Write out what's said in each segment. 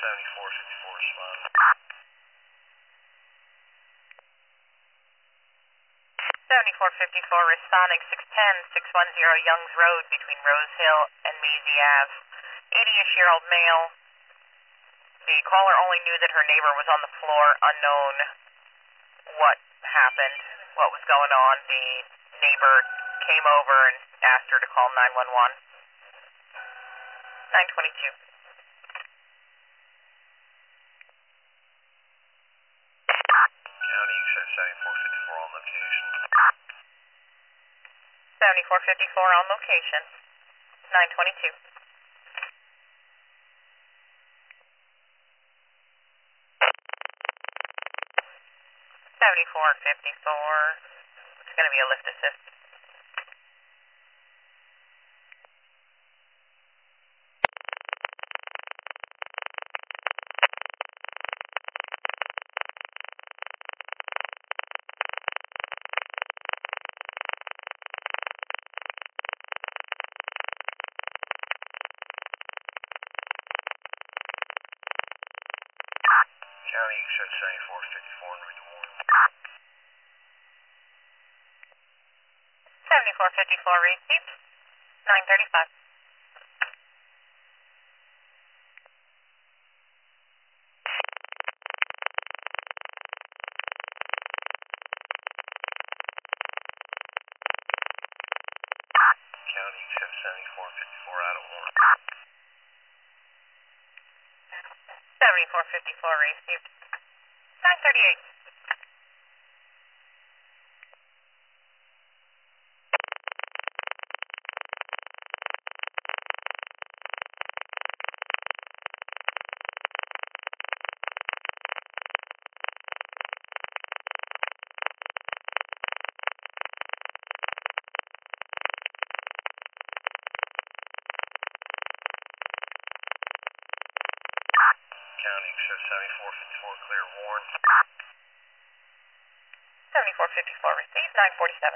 7454 respond. 7454 responding 610-610 Youngs Road between Rose Hill and Maisie Ave. 80-ish-year-old male. The caller only knew that her neighbor was on the floor, unknown what happened, what was going on. The neighbor came over and asked her to call 911. 922. County, you said 7454 on location. 7454 on location. 922. 7454. It's going to be a lift assist. County, you said 7454 and read the warning. 7454 received. 935. County, you said 7454 out of warrant. 7454 received. 938. County, you said 7454 clear warrant. 7454 received. 947.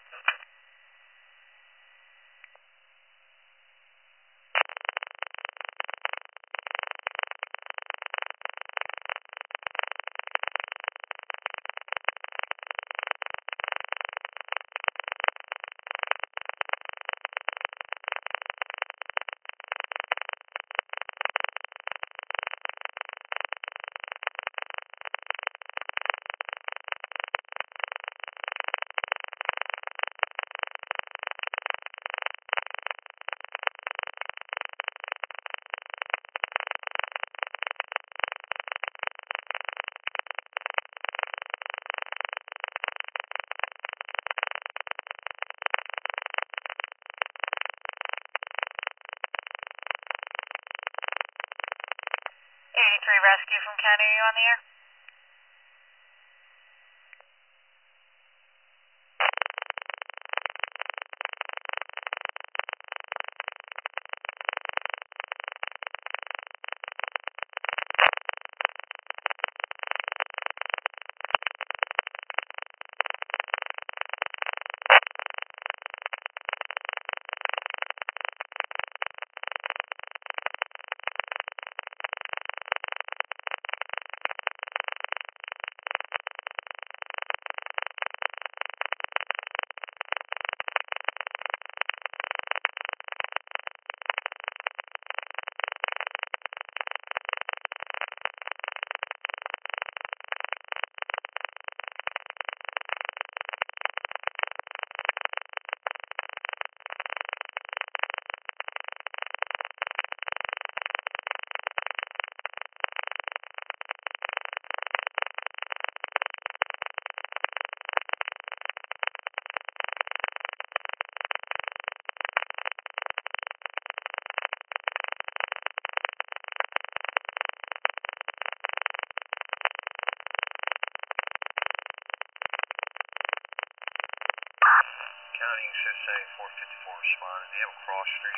Rescue from County, are you on the air? County, you said 7454 responded. Do you have a cross street?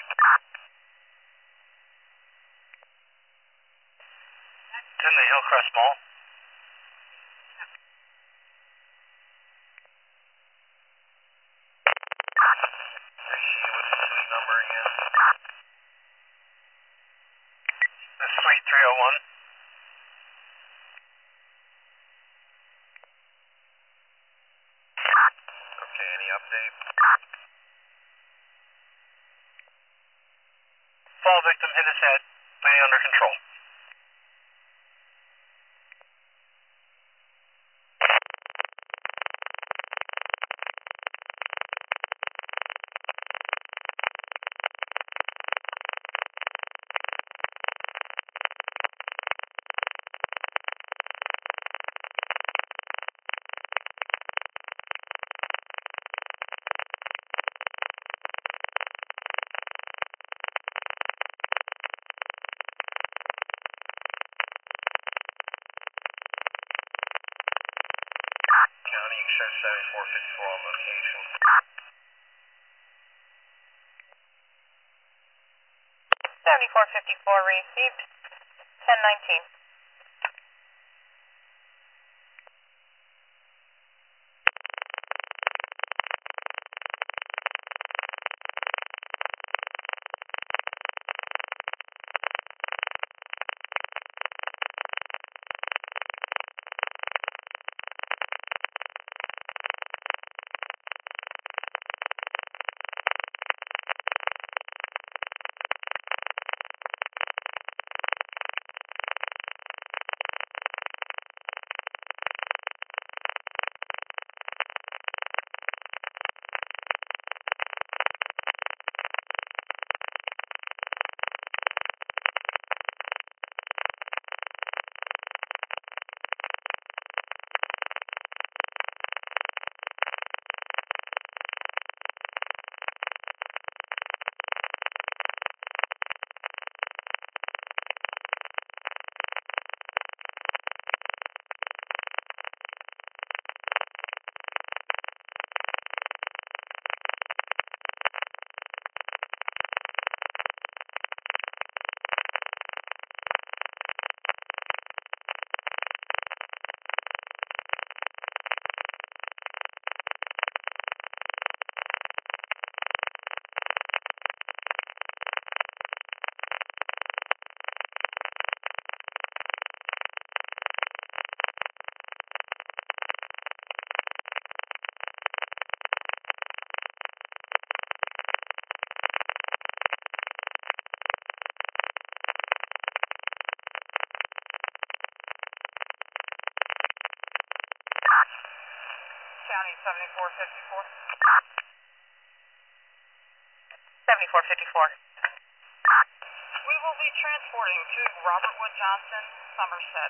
It's in the Hillcrest Mall. I see. What's the suite number again? It's Suite 301. Any update? Fall victim hit his head. Bleeding under control. County, you show 7454 on location. 7454 received. 1019. County 7454. 7454. We will be transporting to Robert Wood Johnson, Somerset.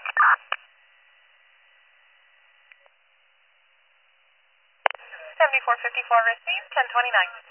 7454 received. 1029.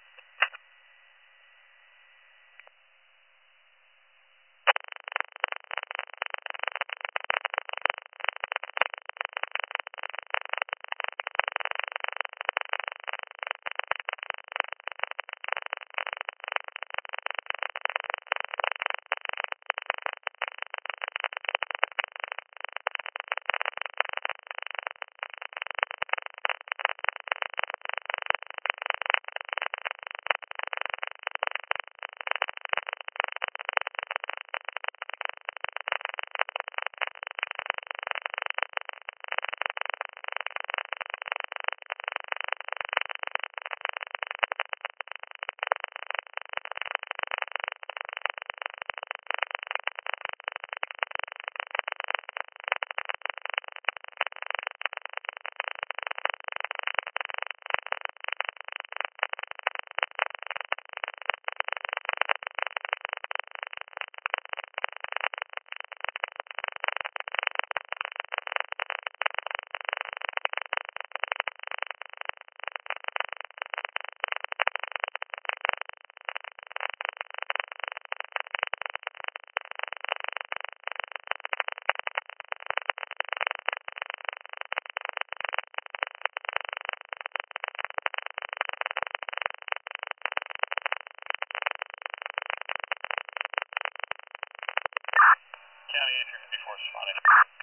County 8354 responding.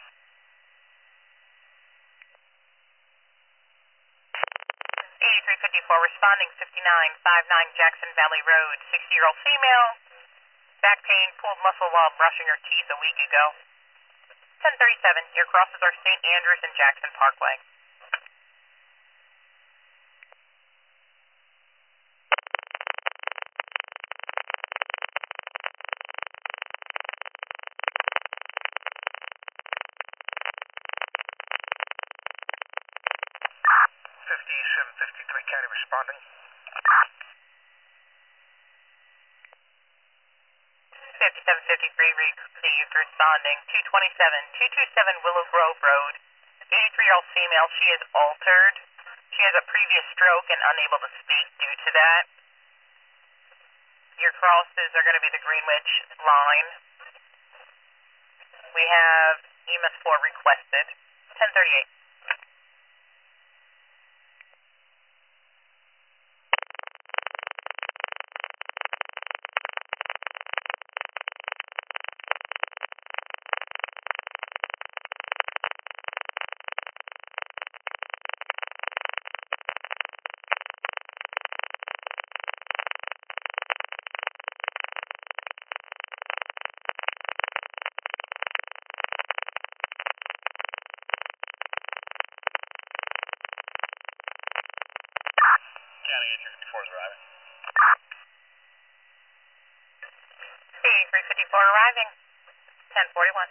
8354 responding. 5959 Jackson Valley Road. 60-year-old female. Back pain, pulled muscle while brushing her teeth a week ago. 1037. Your crosses are St. Andrews and Jackson Parkway. County responding. 5753 received, responding. 227 Willow Grove Road. 83-year-old female, she is altered. She has a previous stroke and unable to speak due to that. Your crosses are going to be the Greenwich line. We have EMS 4 requested. 1038. County 8354 is arriving. C354 arriving. 1041.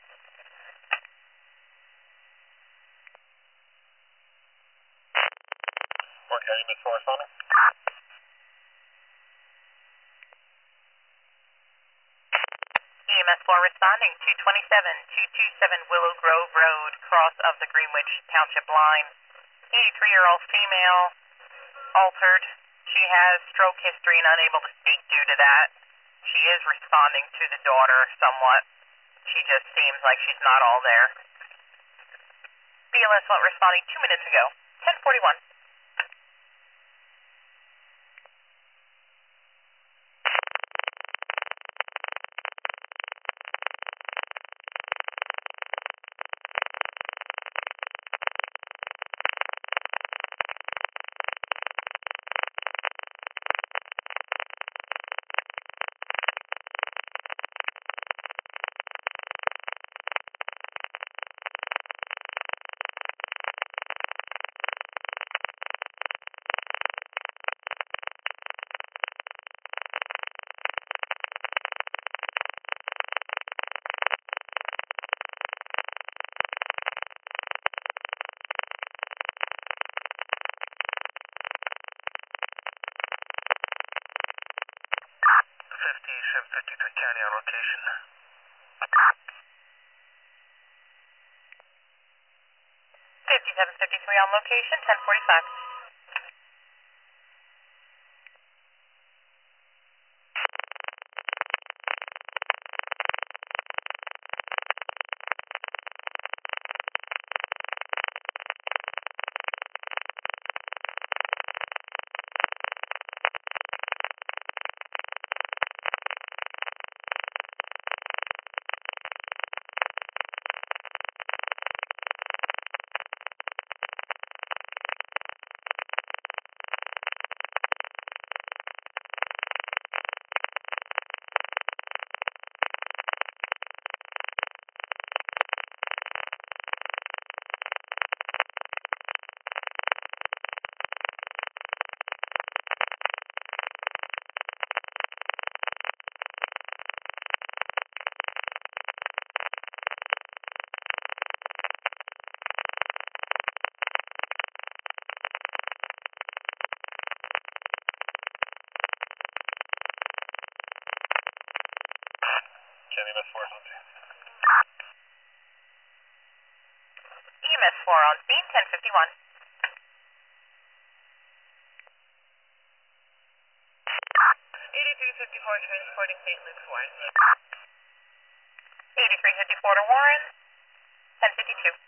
Mark County EMS 4 responding. EMS 4 responding. 227 Willow Grove Road, cross of the Greenwich Township line. 83-year-old female, altered. She has stroke history and unable to speak due to that. She is responding to the daughter somewhat. She just seems like she's not all there. BLS 1 responding 2 minutes ago. 1041. County on location. 5753 on location, 1045. County EMS 4 is on scene. EMS 4 on scene, 1051. 8354 transporting St. Luke's Warren. 8354 to Warren, 1052.